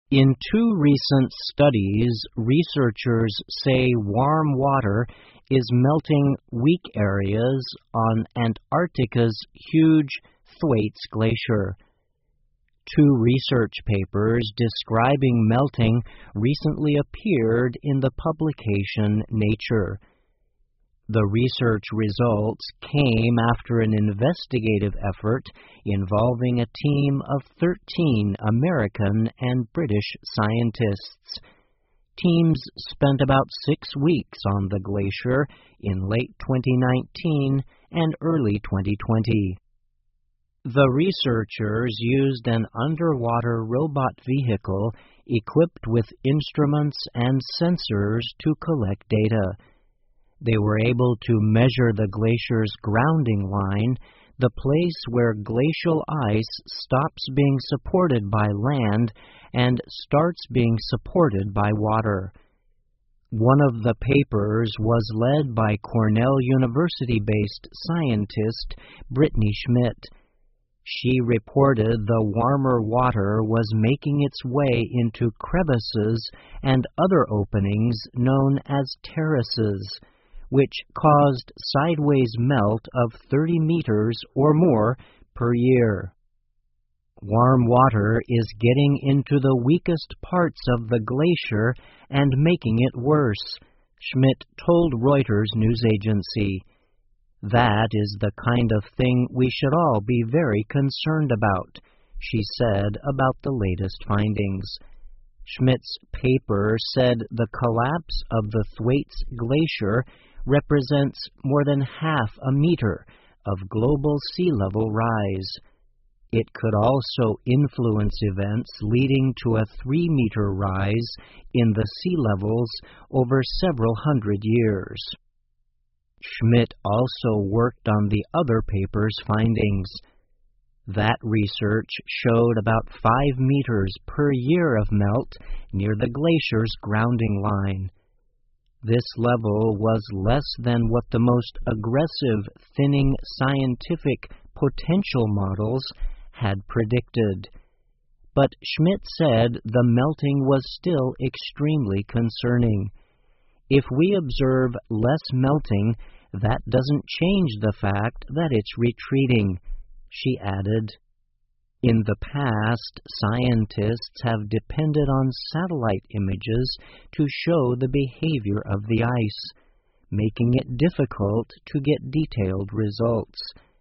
In two recent studies, researchers say warm water is melting weak areas on Antarctica's huge Thwaites Glacier. Two research papers describing melting recently appeared in the publication Nature. The research results came after an investigative effort involving a team of 13 American and British scientists. Teams spent about 6 weeks on the glacier in late 2019 and early 2020. The researchers used an underwater robot vehicle equipped with instruments and sensors to collect data. They were able to measure the glacier's grounding line, the place where glacial ice stops being supported by land and starts being supported by water. One of the papers was led by Cornell University-based scientist Brittany Schmidt. She reported the warmer water was making its way into crevices and other openings known as terraces, which caused sideways melt of 30 meters or more per year. Warm water is getting into the weakest parts of the glacier and making it worse, Schmidt told Reuters news agency. That is the kind of thing we should all be very concerned about, she said about the latest findings. Schmidt's paper said the collapse of the Thwaites Glacier represents more than half a meter of global sea level rise. It could also influence events leading to a 3-meter rise in the sea levels over several hundred years. Schmidt also worked on the other paper's findings. That research showed about 5 meters per year of melt near the glacier's grounding line. This level was less than what the most aggressive thinning scientific potential models had predicted. But Schmidt said the melting was still extremely concerning. If we observe less melting, that doesn't change the fact that it's retreating, she added. In the past, scientists have depended on satellite images to show the behavior of the ice, making it difficult to get detailed results.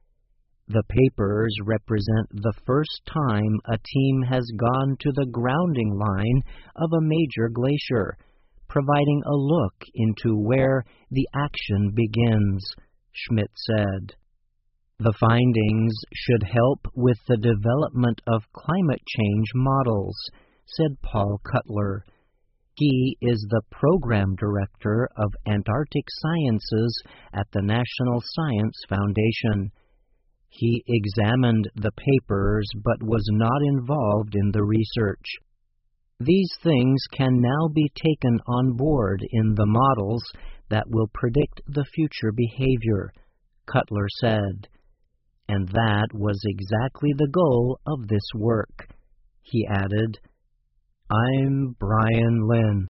The papers represent the first time a team has gone to the grounding line of a major glacier, providing a look into where the action begins, Schmidt said. The findings should help with the development of climate change models, said Paul Cutler. He is the program director of Antarctic Sciences at the National Science Foundation. He examined the papers but was not involved in the research. These things can now be taken on board in the models that will predict the future behavior, Cutler said. And that was exactly the goal of this work. He added, I'm Brian Lynn.